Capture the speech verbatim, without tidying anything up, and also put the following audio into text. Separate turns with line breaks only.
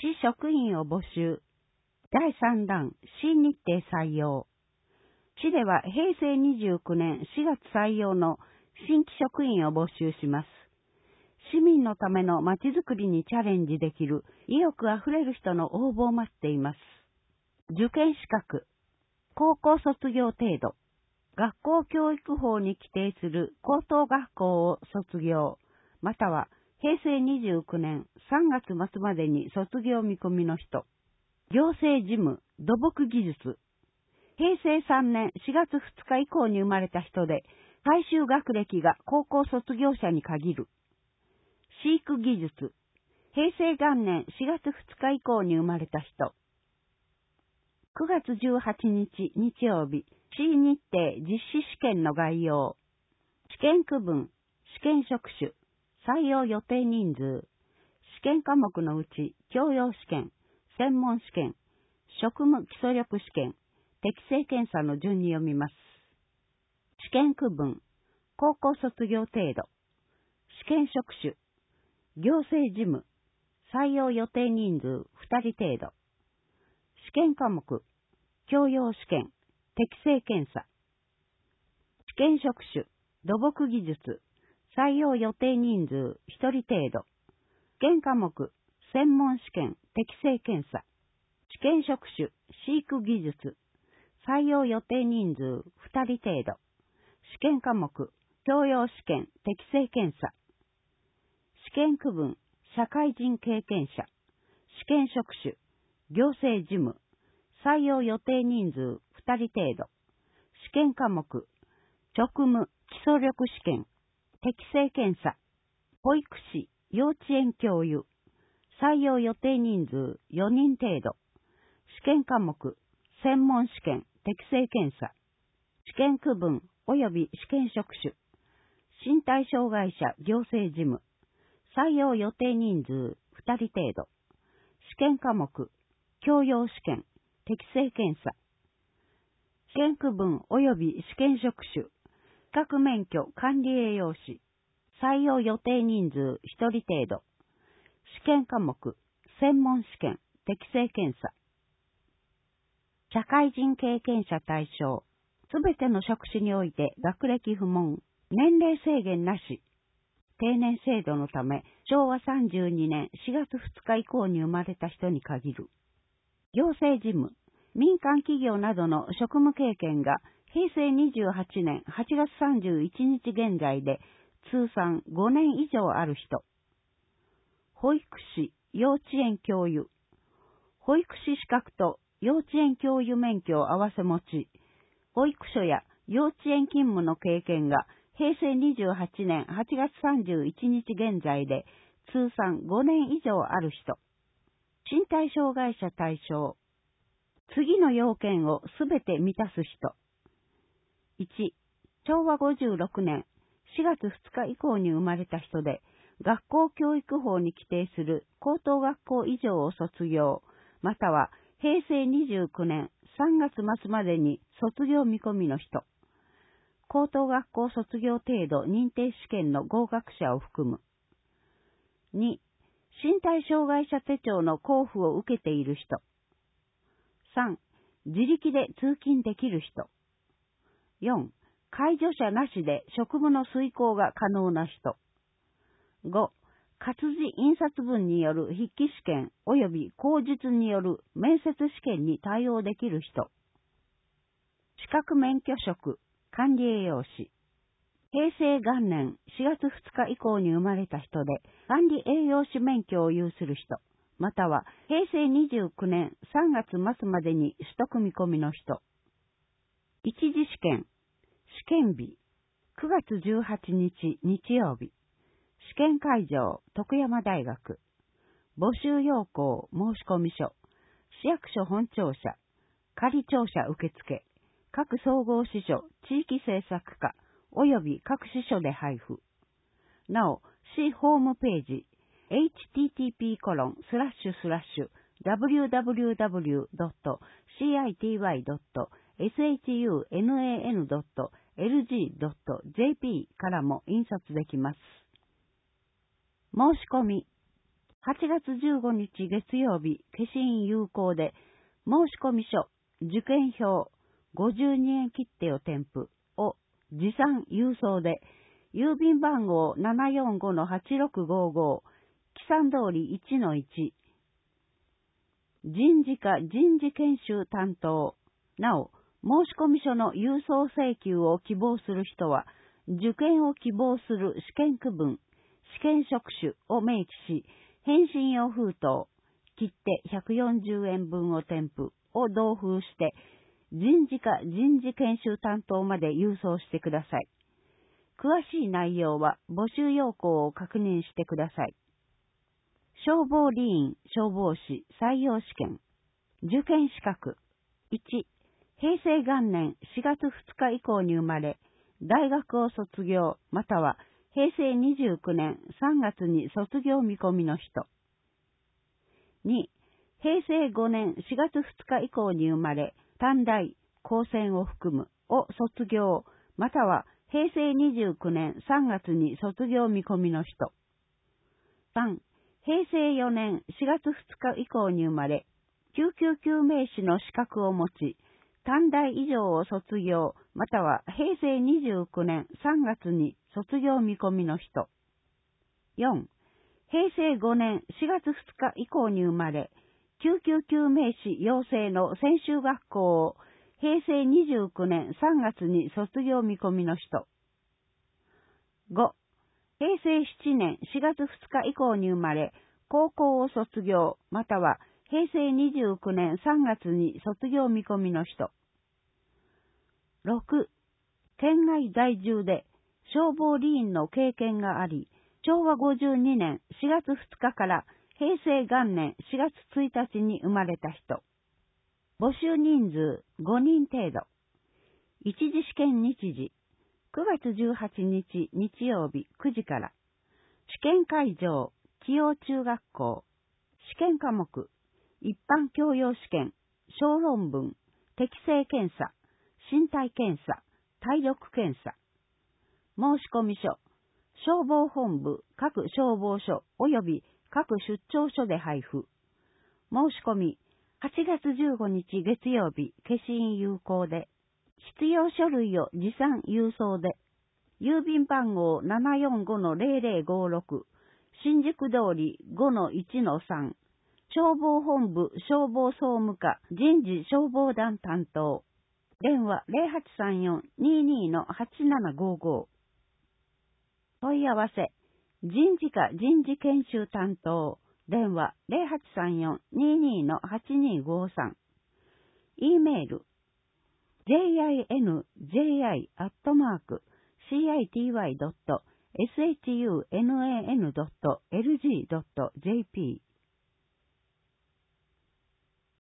市職員を募集。だいさんだん、市日程採用。市ではへいせいにじゅうきゅうねんしがつ採用の新規職員を募集します。市民のためのまちづくりにチャレンジできる意欲あふれる人の応募を待っています。受験資格。高校卒業程度。学校教育法に規定する高等学校を卒業、またはへいせいにじゅうきゅうねんさんがつまつまでに卒業見込みの人。行政事務、土木技術。へいせいさんねんしがつふつか以降に生まれた人で、最終学歴が高校卒業者に限る。飼育技術。へいせい元年しがつふつか以降に生まれた人。くがつじゅうはちにち日曜日、市日程実施試験の概要。試験区分、試験職種、採用予定人数。試験科目のうち、教養試験、専門試験、職務基礎力試験、適正検査の順に読みます。試験区分、高校卒業程度。試験職種、行政事務、採用予定人数ふたり程度。試験科目、教養試験、適正検査。試験職種、土木技術、採用予定人数ひとり程度。試験科目、専門試験、適正検査。試験職種、飼育技術、採用予定人数ふたり程度。試験科目、教養試験、適正検査。試験区分、社会人経験者。試験職種、行政事務。採用予定人数ふたり程度。試験科目、職務基礎力試験。適正検査。保育士、幼稚園教諭。採用予定人数よにん程度。試験科目、専門試験、適正検査。試験区分及び試験職種。身体障害者行政事務。採用予定人数ふたり程度。試験科目、教養試験、適正検査。試験区分及び試験職種。資格免許管理栄養士。採用予定人数ひとり程度。試験科目、専門試験、適正検査。社会人経験者対象。すべての職種において学歴不問、年齢制限なし。定年制度のため、しょうわさんじゅうにねんしがつふつか以降に生まれた人に限る。行政事務、民間企業などの職務経験がへいせいにじゅうはちねんはちがつさんじゅういちにち現在で通算ごねん以上ある人。保育士、幼稚園教諭。保育士資格と幼稚園教諭免許を合わせ持ち、保育所や幼稚園勤務の経験がへいせいにじゅうはちねんはちがつさんじゅういちにち現在で通算ごねん以上ある人。身体障害者対象。次の要件をすべて満たす人。いち、しょうわごじゅうろくねんしがつふつか以降に生まれた人で、学校教育法に規定する高等学校以上を卒業、またはへいせいにじゅうきゅうねんさんがつまつまでに卒業見込みの人。高等学校卒業程度認定試験の合格者を含む。に、身体障害者手帳の交付を受けている人。さん、自力で通勤できる人。よん、介助者なしで職務の遂行が可能な人。ご、活字印刷文による筆記試験及び口述による面接試験に対応できる人。資格免許職、管理栄養士。へいせい元年しがつふつか以降に生まれた人で管理栄養士免許を有する人、またはへいせいにじゅうきゅうねんさんがつまつまでに取得見込みの人。一次試験。試験日。くがつじゅうはちにち日曜日。試験会場、徳山大学。募集要項、申込書。市役所本庁舎。仮庁舎受付。各総合支所、地域政策課、及び各支所で配布。なお、市ホームページ、エイチティーティーピーコロンスラッシュスラッシュダブリューダブリューダブリュードットシーアイティーワイドットエスエイチユーエヌエーエヌドットエルジードットジェーピー からも印刷できます。申し込み。 はちがつじゅうごにち月曜日、消印有効で、申込書、受験票、ごじゅうにえん切手を添付を持参郵送で、郵便番号 ななよんごのはちろくごご、記算通り いちのいち、人事課人事研修担当。なお、申込書の郵送請求を希望する人は、受験を希望する試験区分、試験職種を明記し、返信用封筒、切手ひゃくよんじゅうえんぶんを添付を同封して、人事課人事研修担当まで郵送してください。詳しい内容は募集要項を確認してください。消防理員、消防士採用試験。受験資格。いち、平成元年しがつふつか以降に生まれ、大学を卒業、または平成にじゅうきゅうねんさんがつに卒業見込みの人。に、平成ごねんしがつふつか以降に生まれ、短大、高専を含むを卒業、または平成にじゅうきゅうねんさんがつに卒業見込みの人。さん、平成よねんしがつふつか以降に生まれ、救急救命士の資格を持ち、短大以上を卒業、または平成にじゅうきゅうねんさんがつに卒業見込みの人。よん、平成ごねんしがつふつか以降に生まれ、救急救命士養成の専修学校を平成にじゅうきゅうねんさんがつに卒業見込みの人。ご、平成しちねんしがつふつか以降に生まれ、高校を卒業、または平成にじゅうきゅうねんさんがつに卒業見込みの人。ろく、県外在住で消防理員の経験があり、しょうわごじゅうにねんしがつふつかから平成元年しがつついたちに生まれた人。募集人数ごにん程度。一次試験日時くがつじゅうはちにち日曜日くじから。試験会場紀陽中学校。試験科目一般教養試験、小論文、適性検査、身体検査、体力検査。申込書、消防本部各消防署及び各出張所で配布。申し込み、はちがつじゅうごにち月曜日、消印有効で、必要書類を持参郵送で、郵便番号 ななよんごのぜろぜろごろく、新宿通り ごのいちのさん、消防本部消防総務課人事消防団担当。電話 ゼロはちさんよん にーにー のはちななごご。問い合わせ、人事課人事研修担当。電話 ゼロはちさんよん にーにー のはちにーごさん。e メール、ジェイアイエヌジェイアイ アットマーク シーアイティーワイ ドット エスエイチユーエヌエーエヌ ドット エルジー ドット ジェーピー